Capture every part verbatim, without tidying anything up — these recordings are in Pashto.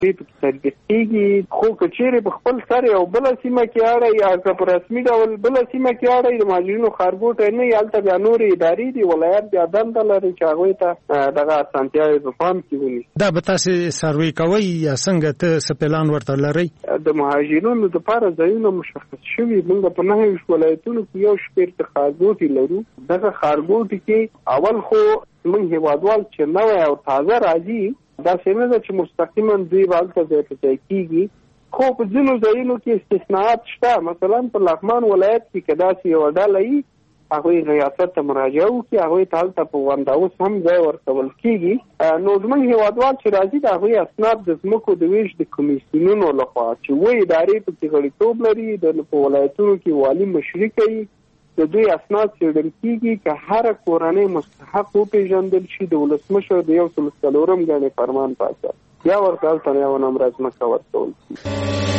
تطبیقېږي، خو که چیرې په خپل سر یو بله سیمه کې اړی یا که په رسمي ډول بله سیمه کې اړی د مهاجرینو ښارګوټی نه وي، هلته بیا نورې ادارې دي، ولایت بیا دنده لري چې هغوی ته دغه اسانتیاوې په پام کې ونیسي. دا به تاسې سروې کوئ یا څنګه ته څه پلان ورته لرئ؟ د مهاجرینو دپاره ځایونه مشخص شوي. موږ په نهه ویشت ولایتونو کې یو شمېر ته ښارګوټي لرو. دغه ښارګوټي کې اول خو موږ هېوادوال چې نوی او تازه راځي، داسې نه ده چې مستقیما دوی به هلته ځای په ځای کېږي، خو په ځینو ځایونو کې استثناءات شته. مثلا په لغمان ولایت کې که داسې یوه ډله وي، هغوی ریاست ته مراجعه وکړي، هغوی ته هلته په ونداوس هم ځای ورکول کېږي. نو زموږ هېوادوال چې راځي د هغوی اسناد د ځمکو د ویش د کمیسیونونو لخوا چې اووه ادارې پکې غړیتوب لري، د په ولایتونو کې والي مشري کوي، د دوی اسناد څېړل کېږي. که هره کورنۍ مستحق وپېژندل شي د ولسمشر د یو سل څلورم ګڼې فرمان په اساس، بیا ورته هلته یوه نمره ځمکه ورکول کېږي.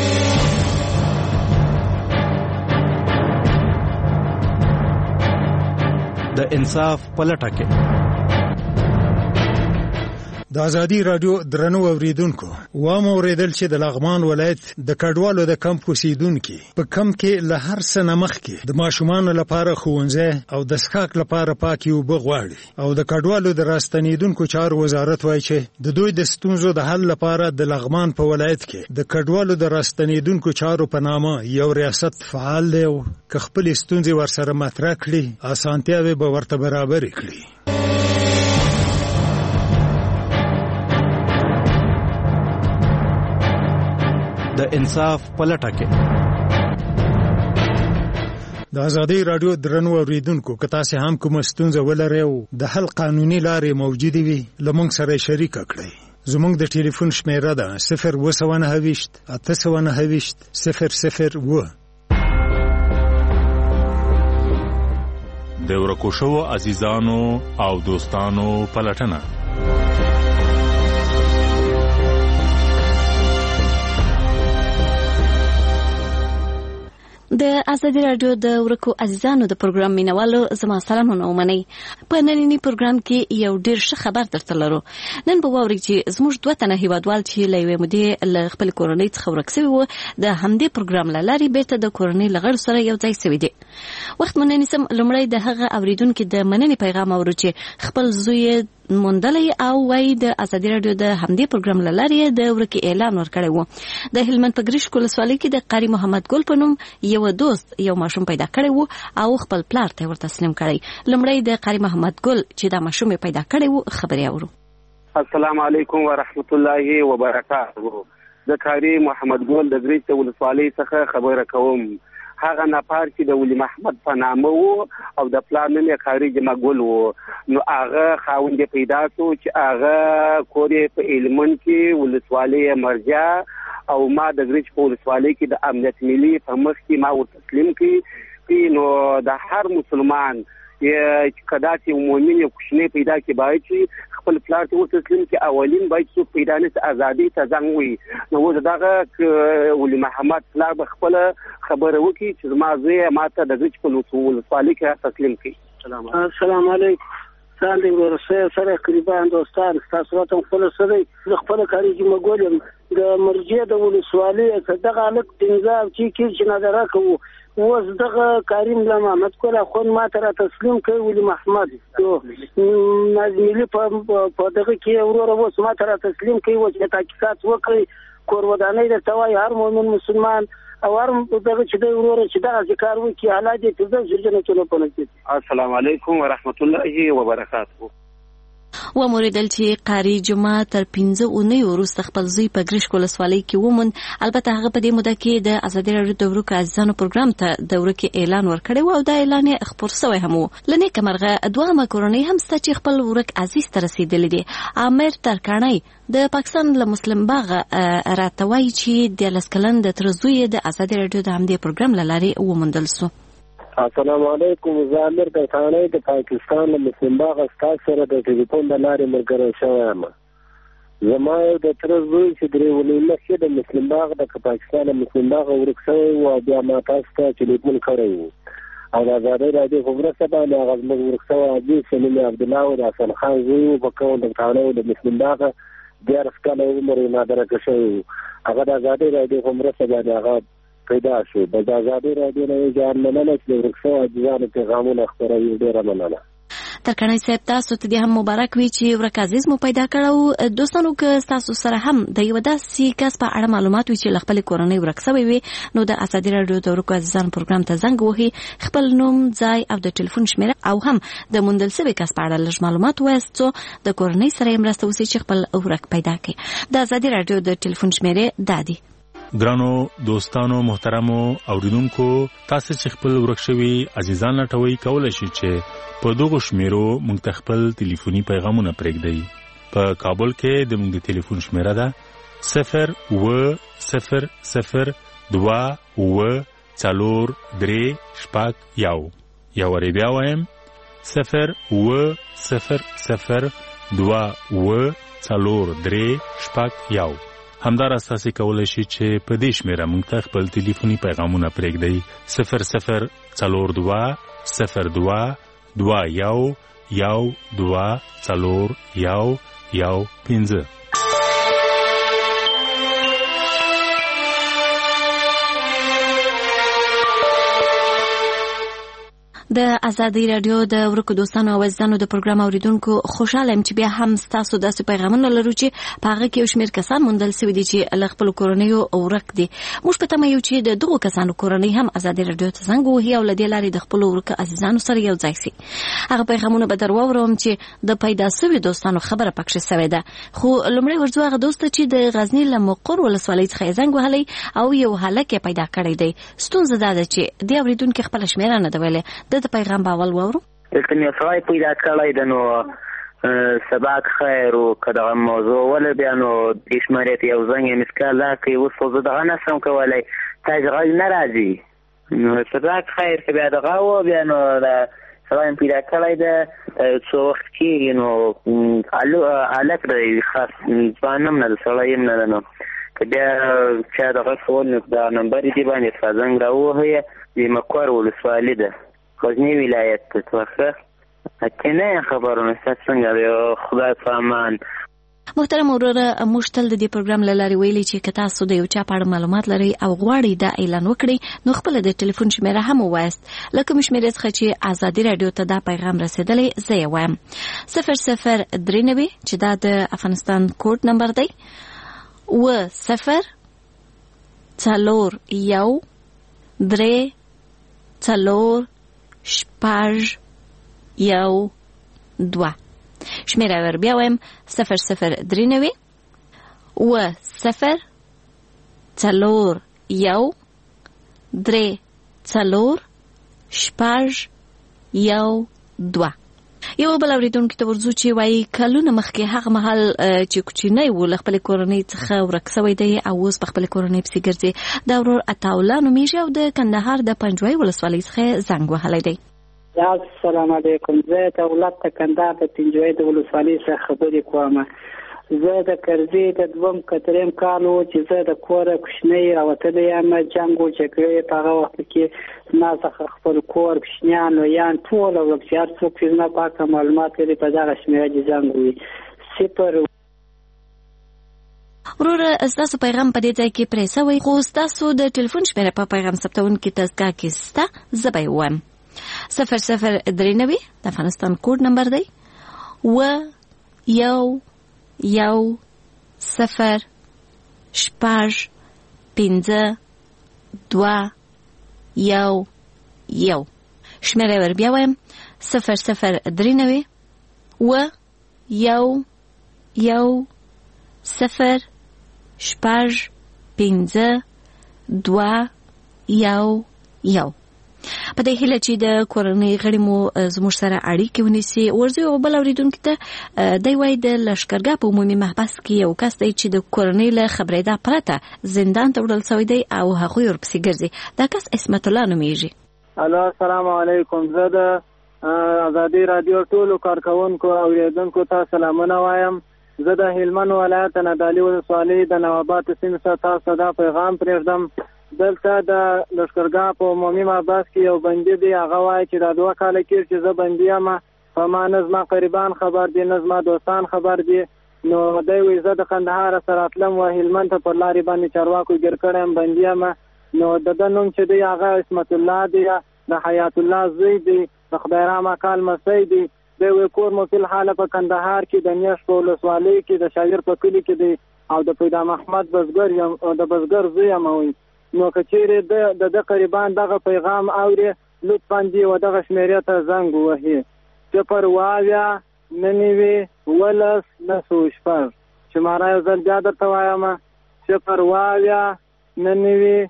د انصاف په لټه کې د ازادي رادیو درنو اوریدونکو، وام اوریدل چې د لغمان ولایت د کډوالو د کمپ اوسیدونکو په کمپ کې له هر څه نه مخکې د ماشومانو لپاره ښوونځی او د څښاک لپاره پاکې اوبه غواړي، او د کډوالو د راستنیدونکو چارو وزارت وایي چې د دوی د ستونزو د حل لپاره د لغمان په ولایت کې د کډوالو د راستنیدونکو چارو په نامه یو ریاست فعال دی، او که خپلې ستونزې ورسره مطرح کړي، اسانتیاوې به ورته برابرې کړي. د انصاف په لټه کې د ازادي رادیو درنو اوریدونکو، که تاسو هم کوم ستونزه ولرئ او د حل قانوني لارې موجودې وي، له موږ سره شریک کړئ. زموږ د ټلیفون شمیره ده صفر اووه سوه نهه ویشت اته سوه نهه ویشت صفر صفر اووه. د ورکو شوو عزیزانو او دوستانو پلټنه. د ازادي رادیو د ورکو عزیزانو د پروګرام مینوالو زما سلامونه ومنئ. په نننی پروګرام کې یو ډیر ښه خبر درته لرو. نن به واورئ چې زموږ دوه تنه هیوادوال چې له یوې مودې له خپل کورنۍ څخه ورک سوي وو، د همدې پروګرام له لارې بیرته د کورنۍ له غړو سره یو ځای سوي دي. وخت مو نیسم لومړی د هغه اوریدونکو د مننې پیغام اورو چې خپل زوی موندلی او وای د ازادي رادیو د همدې پروګرام له لارې د ورکې اعلان ورکړی وو. د هلمند په ګریشک ولسوالۍ کې د قاری محمد ګل په نوم یو دوست یو ماشوم پیدا کړی وو او خپل پلار ته ورته تسلیم کړی. لومړی د قاری محمد ګل چې دا ماشوم پیدا کړی وو خبرې اورو. السلام علیکم ورحمت الله وبرکاته. د قاری محمد ګل د ګریشک ولسوالۍ څخه خبره کوم. هغه نفر چې د ولی محمد په نامه وو او د پلار نوم یې قاری جمع ګل وو، نو هغه خاوند پیدا شو چې هغه کور یې په هلمند کې ولسوالۍ مرجع او ما د ګریچ په ولسوالۍ کې د امنیت ملي په مخ کې ما ورته تسلیم کړي. نو د هر مسلمان چې کدا چې مؤمن یو کوچنی پیدا کې باید چې خپل پلار ته ورته تسلیم کړي، اولین باید څوک پیدا نه ازادي ته ځان وي. نو دغه ولی محمد پلار به خپل خبره وکړي چې زما زوی ماته د ګریچ په ولسوالۍ کې تسلیم کړي. السلام علیکم. سال دی ورسره سره قریبان دوستان تاسو راته خپل سره د خپل کاری چې مګولم د مرجع د ولسوالۍ دغه الک تنظیم چې کې نظر کوو وز دغه کریم له محمد کول خو ما تر تسلیم کوي ولی محمد نازملی په دغه کې ورور وس ما تر تسلیم کوي و چې تحقیقات وکړي کور ودانۍ د توای هر مؤمن مسلمان او هر دغه چې د ورور چې دغه ذکر وکړي حالات دې د ژوند چلو په نتیجه. السلام علیکم ورحمت الله وبرکاته. و موریدل چې قاری جمعه تر پنځه اونۍ وروسته خپل زوی په ګریشک ولسوالۍ کې وموند. البته هغه په دې موده کې د ازادي رادیو د ورکو عزیزانو پروګرام ته د ورکې اعلان ورکړی و او دا اعلان یې خپور شوی هم و. له نیکه مرغه دوهمه کورنۍ هم شته چې خپل ورک عزیز ته رسېدلی دي. عامر ترکاڼی د پاکستان له مسلم باغ راته وایي چې دیارلس کلن د تره زوی د ازادي رادیو د همدې پروګرام له لارې وموندل سو. السلام علیکم. زه امیر ترکاڼی د پاکستان له مسلم باغ ستاسو سره د ټلیفون د لارې ملګری شوی یم. زما یو د تره زوی چې درې اونۍ مخکې د مسلم باغ د پاکستان له مسلم باغ ورک شوی و او بیا ما تاسو ته ټلیفون کړی و او د ازادي رادیو په مرسته باندې هغه زموږ ورک شوی عزیز چې نوم یې عبدالله و د حسن خان زوی و په کوم د ترکاڼی د مسلم باغ دیارلس کاله عمر یې نادرکه شوی و. هغه د ازادۍ راډیو په مرسته باندې هغه پیدا شو. د ازادۍ راډیو نه یې ځان مننه چې د ورک شوو عزیزانو پیغامونه خپروي. ډېره مننه. ترکڼۍ صاحب تاسو ته دې هم مبارک وي چې ورک عزیز مو پیدا کړو. دوستانو که تاسو سره هم د یو داسې کس په اړه معلومات وي چې له خپلې کورنۍ ورک سوی وي نو د ازادي راډیو د ورکو عزیزانو پروګرام ته زنګ وهي، خپل نوم، ځای او د ټلیفون شمیره او هم د موندل سوي کس په اړه لږ معلومات ووایاست څو د کورنۍ سره یې مرسته وشي چې خپل ورک پیدا کړي. د ازادي راډیو د ټلیفون شمیرې دا دي: ګرانو دوستانو محترمو اوریدونکو، تاسو چې خپل ورک شوي عزیزان لټوي کولای شئ چې په دغه شمیرو موږ ته خپل ټلیفوني پیغامونه پرېږدئ. په کابل کې د موږ د ټلیفون شمیره ده صفر اوه صفر صفر دوه اوه څلور درې شپږ یو. یو وارې بیا وایم صفر اوه صفر صفر دوه اوه څلور درې شپږ یو. همداراز تاسو کولای شئ چې په دې شمیره موږ ته خپل ټلیفوني پیغامونه پرېږدئ صفر صفر څلور دوه صفر دوه دوه یو یو دوه څلور یو یو پنځه. د ازادي راډیو د ورکو دوستانو او عزیزانو د پروګرام اوریدونکو خوشاله یم چې بیا هم تاسو داسې پیغامونه لرو چې په هغه کې یو شمېر کسان موندل سوي دي چې له خپلو کورنیو ورک دي. موږ په تمه یو چې د دغو کسانو کورنۍ هم ازادي راډیو ته زنګ ووهي او له دې لارې د خپلو ورکو عزیزانو سره یو ځای سي. هغه پیغامونه به در واورم چې د پیدا سوي دوستانو خبره پکښې سوې ده. خو لومړی ورځو هغه دوست چې د غزني له مقر ولسوالۍ څخه یې زنګ وهلی او یو هلک یې پیدا کړی دی. ستونزه دا ده چې دې اورېدونکي خپله شمېره نه ده ویلې. د پیغام باول وورو دلته مې سړی پیدا کړی ده نو سباک خیر و که دغه موضوع ولې بیا نو دې شمېرې ته یو زنګ یې مسکال راکړي. اوس خو زه دغه نشم کولی، تاسې غږ نه راځي نو سباک خیر که بیا دغه و بیا نو د سړی مې پیدا کړی ده څو وخت کېږي نو هلک دی خاص ځوان هم نه ده سړی هم نه ده. نو که بیا چا دغه کول نو دغه نمبر یې دې باندې څخه زنګ راووهی. د مقر ولسوالي ده غزنی ولایت ته توخه اکنه خبرونه څنګه دی خدای په امان. محترم وروره، موږ تل د دې پروګرام له لارې ویلي چې که تاسو د یو چا په اړه معلومات لرئ او غواړئ دا اعلان وکړئ نو خپله د ټلیفون شمیره هم ووایاست. له کومې شمیرې څخه چې ازادي راډیو ته دا پیغام رسېدلی زه یې وایم صفر صفر درې نوي چې دا د افغانستان کوډ نمبر دی اوه صفر څلور یو درې څلور شپږ یو دوه. شمیره ور بیا وایم صفر صفر درې نوي اوه صفر څلور یو درې څلور شپږ یو دوه. یو بل اورېدونکي ته ورځو چې وایي کلونه مخکې هغه مهال چې کوچنی و له خپلې کورنۍ څخه ورک سوی دی او اوس په خپلې کورنۍ پسې ګرځي. دا ورور عطاالله نومیږي او د کندهار د پنجوایي ولسوالۍ څخه زنګ وهلی دی. السلام علیکم. زه د ولایت د کندهار د پنجوایي د ولسوالۍ څخه خبرې کوم. زه د کرزي د دوم کتریم کال و چې زه د کوره کوچنۍ راوتلی یم. جنګ و جګړې په هغه وخت کې ما څخه خپل کور کوچنیان لویان ټوله ورک چې هر څوک چې زما پاکه معلومات لري په دغه شمېره دې زنګ ووهي. صفر وروره ستاسو پیغام په دې ځای کې پرې سوی خو ستاسو د ټلیفون شمېره په پیغام ثبتونکي تذکره کې سته. زه به یې ووایم صفر صفر درې نوي د افغانستان کوډ نمبر دی اوه یو یو صفر شپږ پنځه دوه یو یو. شمېره ور بیا وایم صفر صفر درې نوي اوه یو یو صفر شپږ پنځه دوه یو یو. په دې هیله چې د کورنۍ غړي مو زموږ سره اړیکې ونیسي. ورځو یو بل اورېدونکي ته دی وایي د لښکرګاه په عمومي محبس کې یو کس دی چې د کورنۍ له خبرېدا پرته زندان ته وړل سوی دی او هغوی ورپسې ګرځي. دا کس عصمت الله نومیږي. الو السلام علیکم. زه د ازادي راډیو ټولو کارکوونکو او اوریدونکو ته سلامونه وایم. زه د هلمند ولایت نادعلي ولسوالۍ د نواباد سیمې څخه تاسو دا پیغام پرېږدم. دلته د لښکرګاه په عمومي محبس کې یو بندي دی. هغه وایي چې دا دوه کاله کېږي چې زه بندي یم. په ما نه زما قریبان خبر دي نه زما دوستان خبر دي. نو دی وایي زه د قندهار سره تلم و هلمند ته پر لارې باندې چارواکو ګیر کړی یم بندي یم. نو د ده نوم چې دی هغه عصمت الله دی، د حیات الله زوی دی، د خدای رحم اکا لمسی دی. دی وایي کور مو فی الحال په کندهار کې د نیش په ولسوالۍ کې د شاعر په کلي کې دی او د پیدا محمد بزګر یم د بزګر زوی یم. وایي نو که چیرې د ده قریبان دغه پیغام اوري لطفا دې و دغه شمېرې ته زنګ ووهي صفر اویا نهه نوي ولس نهه سوه شپږ. شماره یو ځل بیا درته وایم صفر اویا نهه نوي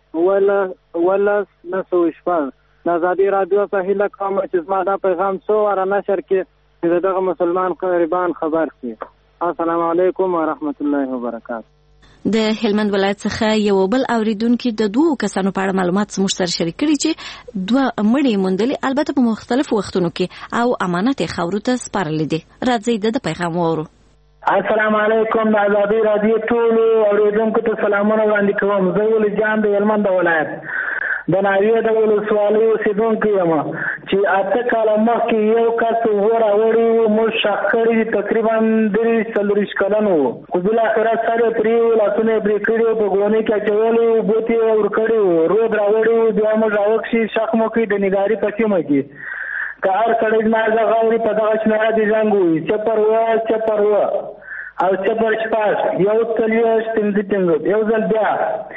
ولس نهه سوه شپږ. د ازادي راډیو څخه هیله کوم چې زما دا پیغام څو واره نشر کړي چې د دغه مسلمان قریبان خبر کړي. السلام علیکم ورحمت الله وبرکاته. د هلمند ولایت څخه یو بل اوریدونکو د دوه کسانو په اړه معلومات زموږ سره شریک کړي چې دوه مړي موندلي، البته په مختلفو وختونو کې، او امانت یې خاورو ته سپارلي دي. راځئ د پیغام واورو. السلام علیکم. د ازادي راډیو ټولو اوریدونکو ته سلامونه وړاندې کوم. زه ولي جان د هلمند ولایت د ناویه د ولسوالۍ اوسېدونکی یم چې اته کاله مخکې یو کس اوبه راوړي وو، موږ ښخ کړي دي تقریبا درې څلوېښت کلن وو، خو بالاخره سر یې پرې وو، لاسونه یې پرې کړي وو، په ګونۍ کې اچولي وو، بوټ یې ورکړي وو، رود راوړي وو، بیا موږ راوکشي ښخ مو کړي د نګاري په سیمه کې. که هر سړی زما غږ اوري په دغه شمېره دې زنګ ووهي صفر اوه صفر اوه او صفر شپږ یو څلوېښت پنځه پنځوس. یو ځل بیا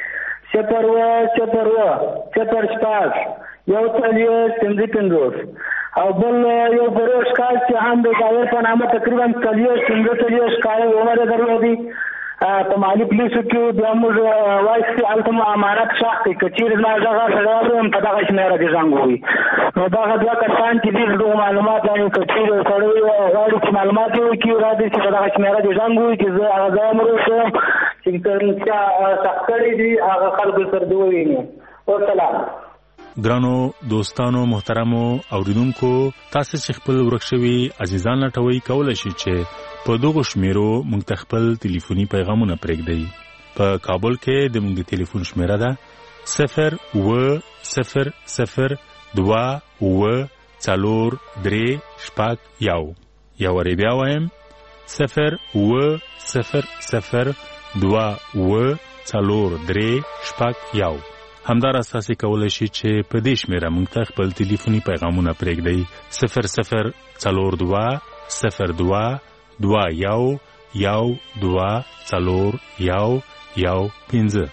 صفر اوه صفر اوه صفر شپږ یو څلوېښت پنځه پنځوس. او بل یو فروش کال چې هم د ظاهر په نامه تقریبا څلوېښت پنځه څلوېښت کاله عمر یې درلودی په مالي پولیسو کې. بیا موږ وایسي هلته مو امانت ښخ کړي، که چېرې زما غږ سړی اورم په دغه شمېره دې زنګ ووهي. نو دغه دوه کسان چې دي دغه معلومات یعنې که چېرې سړی غواړي چې معلومات یې وکړي راځي چې په دغه شمېره دې زنګ ووهي چې زه هغه ځای م روښیم چې چا ښخ کړي دي هغه خلکو سره دې وویني. والسلام. ګرانو دوستانو محترمو اوریدونکو، تاسو چې خپل ورک شوي عزیزان لټوي کولای شئ چې په دغه شمیرو موږ ته خپل ټلیفوني پیغامونه پرېږدئ. په کابل کې د موږ د ټلیفون شمیره ده صفر اوه صفر صفر دوه اوه څلور درې شپږ یو. یو وارې بیا وایم صفر اوه صفر صفر دوه اوه څلور درې شپږ یو. همداراز تاسو کولای شئ چې په دې شمیره موږ ته خپل ټلیفوني پیغامونه پرېږدئ صفر صفر څلور دوه صفر دوه دوه یو یو دوه څلور یو یو پنځه.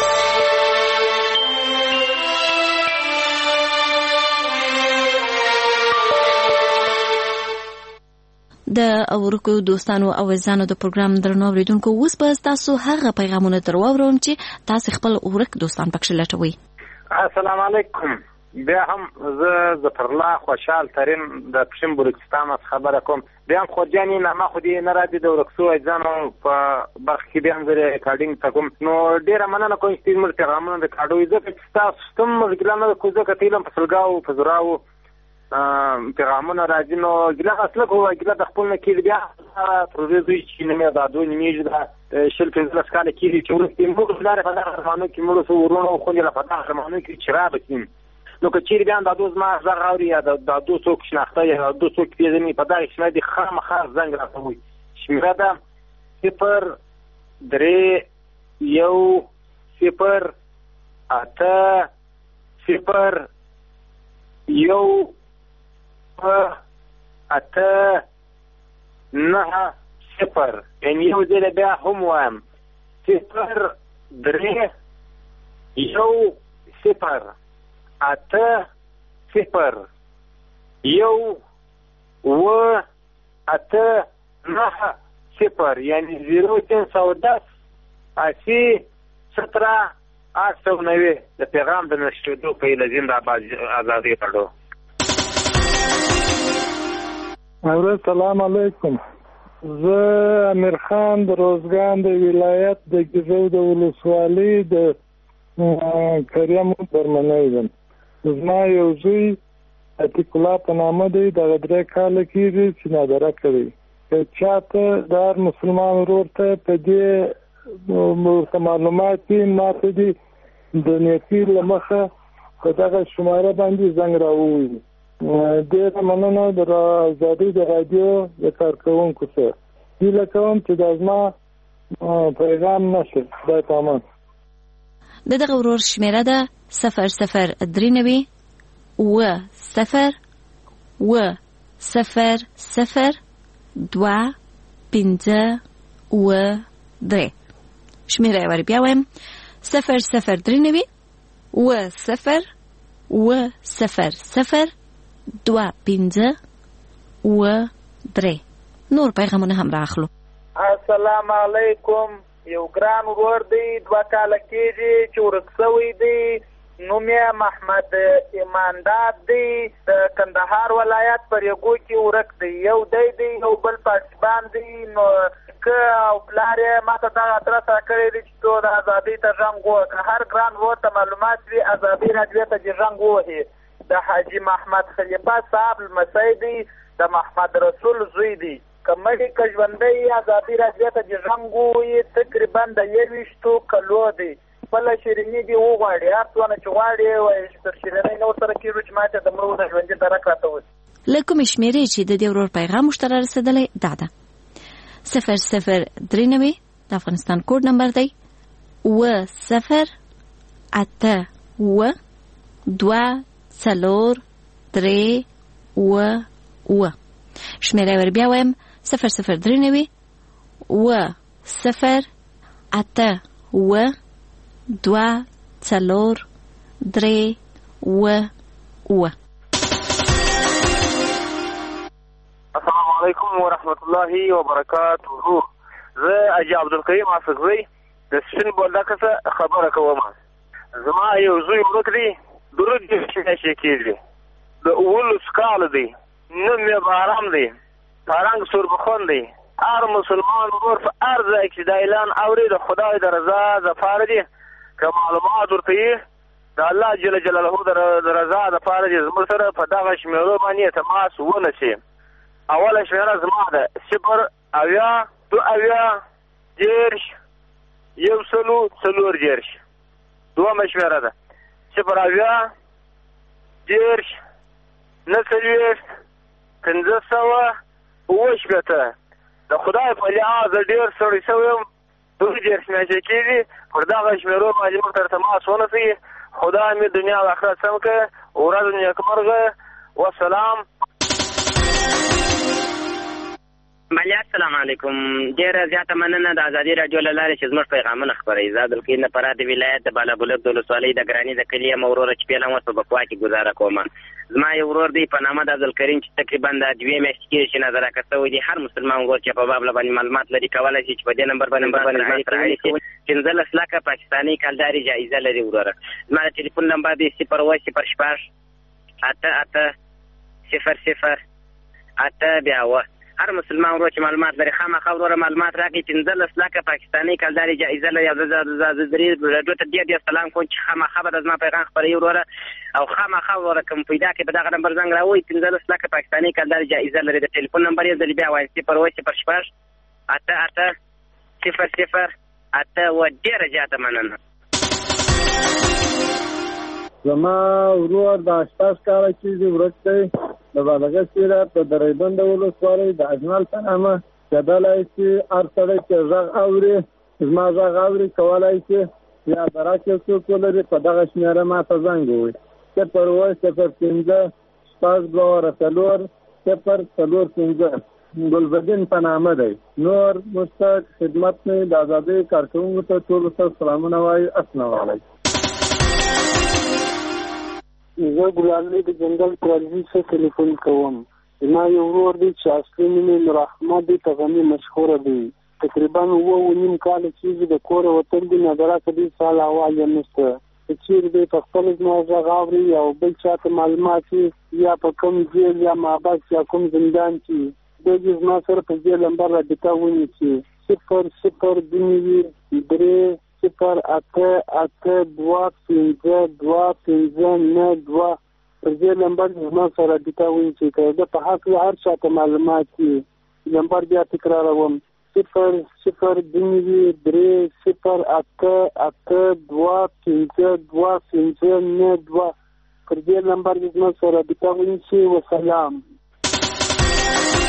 د اورکو دوستانو او عزیزانو د پروګرام درنو اوریدونکو، اوس به تاسو هغه پیغامونه درواورم چې تاسو خپل اورک دوستان پکښ لټوي. السلام علیکم. بیا هم زه ظفر الله خوشحال ترین د پښین بلوچستان خبره کوم. بیا هم خورجانې نامه خو دې نه راځي د ورکسو عزیزانو په برخه کې بیا هم زه ریکارډینګ ته کوم. نو ډېره مننه کوم چې زموږ پیغامونه ریکارډوي، ځکه چې ستاسو شتون مشکله نه ده، خو ځکه ته علم په سلګاو په زراو پیغامونه راځي. نو ګیله اصله خو ګیله د خپل نه کېږي، بیا تر دې دوی چې نومې دا دوی نومېږي دا شل پنځلس کاله کېږي چې وروسته موږ لارې په دغه زمانو کې موږ څو ورونه او خوندې له په دغه زمانو کې چې رابسیم. نو که چیرې بیا دا دو زما غږ اوري یا دا دو څوک شناخته یا دو څوک پېژني په دغه شمېره دې خامخا زنګ راته ووایي. شمېره ده صفر درې یو صفر اته صفر یو اته نهه صفر. یعنې یو ځل بیا هم وایم صفر درې یو صفر اته صفر یو اوه اته نهه صفر. یعنې زیرو تین سو دس اسی ستره آٹھ سو نوے. د پیغام د نشریدو په هیله زنده باد ازادي راډیو. السلام علیکم. زه امیر خان د روزګان د ولایت د ګیزو د ولسوالۍ د کریم برمنی یم. زما یو زوی عتیق الله په نامه دی، دغه درې کاله کېږي چې نادره کوي. که چاته د هر مسلمان ورور ته په دې معلومات وي، ما ته دې د نیټې له مخه په دغه شماره باندې زنګ راووایي. ډېره مننه د ازادۍ د راډیو د کارکوونکو سره. هیله کوم چې دا زما پیغام نشي. خدای په امان. د دغه ورور شمیره ده صفر صفر درې نوي اوه صفر اوه صفر صفر دوه پنځه اوه درې. شمیره یې ور بیا وایم صفر صفر درې نوي اوه صفر اوه صفر صفر دوه پنځه اوه درې. نور پیغامونه هم راخلو. السلام علیکم. یو ګران ورور دی دوه کاله کېږي چې ورک شوی دی. نوم یې محمد ایماندار دی. د کندهار ولایت پر یګو کې ورک دی. یو دی دی یو بل پاکستان دی. نو که او پلار یې ما ته دغه ادرس راکړی دی چې تو د ازادۍ ته زنګ ووهه. که هر ګران ورور ته معلومات وي ازادۍ راډیو ته دې زنګ ووهي. د حاجي محمد خلیفه صاحب لمسی دی. د محمد رسول زوی دی. که مړي که ژوندی ازادۍ راډیو ته دې زنګ ووهي. تقریبا د یویشتو کلو دی. خپله شیریني دې وغواړي. هر څونه چې غواړي وایي چې تر شیرینۍ نه ورسره کېږو چې ما ته د مړو د ژوندي درک راته وسي. له کومې شمېرې چې د دې ورور پیغام موږ ته رارسېدلی دا ده صفر صفر درې نوي د افغانستان کوډ نمبر دی اوه صفر اته اوه دوه څلور درې اوه اوه. شمېره ور بیا وایم صفر صفر درې نوي اوه صفر اته اوه دوه څلور درې اوه اوه. السلام علیکم ورحمت الله وبرکاته. زه اجي عبدالقیوم عاشقزی د سپین بولدکه څخه خبره کوم. زما یو زوی ورک دی. درود دې شي کېږي. د اولس کال دی. نوم یې بارام دی. پارنګ سوربخون دی. هر مسلمان ورور په هر ځای کې د اعلان اوري د خدای د رضا دپاره دی. که معلومات ورته یې د الله جل جلاله د رضا دپاره دی زموږ سره په دغه شمېرو باندې تماس ونیسي. اوله شمېره زما ده صفر اویا دو اویا دېرش یو سلو څلور دېرش. دومه شمېره ده صفر اویا دېرش نهه څلوېښت پنځه سوه اوه شپېته. د خدای په لحاظ ډېر ستړی شوی یم. دوه دېرش میاشتې کېږي پر دغه شمېرو باندې موږ سره تماس ونیسئ. خدای مې دنیا او آخرت سم کړه. ورځ نیکمرغه. والسلام. ملي السلام علیکم. ډیره زیاته مننه د ازادي راډیو له لارې چې زموږ پیغامونه خپروي. زه عبدالقیوم د فراه د ولایت د بالابلوک د ولسوالۍ د ګراني د کلي یم. وروره چې پیل هم اوس په بکوا کې ګزاره کوم. زما یو ورور دی په نامه د عبدالکریم چې تقریبا د دوې میاشتې کېږي چې نظر راکړه شوی دی. هر مسلمان ورور چې په باب باندې معلومات لري کولی شي چې په دې نمبر باندې رانیسي. پنځلس لکه پاکستاني کلداري جایزه لري وروره. زما د ټلیفون نمبر دی صفر اووه صفر شپږ اته اته صفر صفر اته بیا اووه. هر مسلمان ورور چې معلومات لري خامخا وروره معلومات راکړي. پنځلس لکه پاکستاني کلداري جایزه لري. زه درې راډیو ته ډېر ډېر سلام کوم چې خامخا به د زما پیغام خپروي وروره. او خامخا وروره کوم پیدا کړي په دغه نمبر زنګ راووایي. پنځلس لکه پاکستاني کلداري جایزه لري. د ټلیفون نمبر یې ځلې بیا وایم صفر اووه صفر شپږ اته اته صفر صفر اته اووه. ډېره زیاته مننه. زما ورور د شپږ کاله کېږي ورک دی. د بالغه سیره په درېبند ولسوالۍ د اجمل په نامه. کېدلی شي هر سړی چې غږ اوري زما غږ اوري کولی شي یا د راکې څوک ولري په دغه شمېره ما ته زنګ ووایي. صفر اووه صفر پنځه شپږ دوه څلور صفر څلور پنځه. ګلبدین په نامه دی. نور مشتاق خدمت نه د ازادۍ کارکوونکو ته ټولو ته سلامونه وایي. السلام علیکم. زه ګلالۍ د جنګل پرالوي څخه تلیفون کوم. زما یو ورور دی چې اصلي نوم یې نور احمد دی. تغني مشهوره دی. تقریبا اووه او نیم کاله کېږي د کوره وتل دی. نظراته دې سال احوال یې نشته. که چېرې دی په خپله زما غږ اوري او بل چا ته معلومات وي یا په کوم جیل یا محبس یا کوم زندان کې دی دې زما سره په دې نمبر رابطه ونیسي. صفر صفر دوه نوي درې صفر اته اته دوه پنځه دوه پنځه نهه دوه. پر دې نمبر زما سره رابطه ونیسي. که زه په هکله هر چا ته معلومات وي. نمبر بیا تکراروم صفر صفر دوه نوي درې صفر اته اته دوه پنځه دوه پنځه نهه دوه. پر دې نمبر زما سره رابطه ونیسي. وسلام.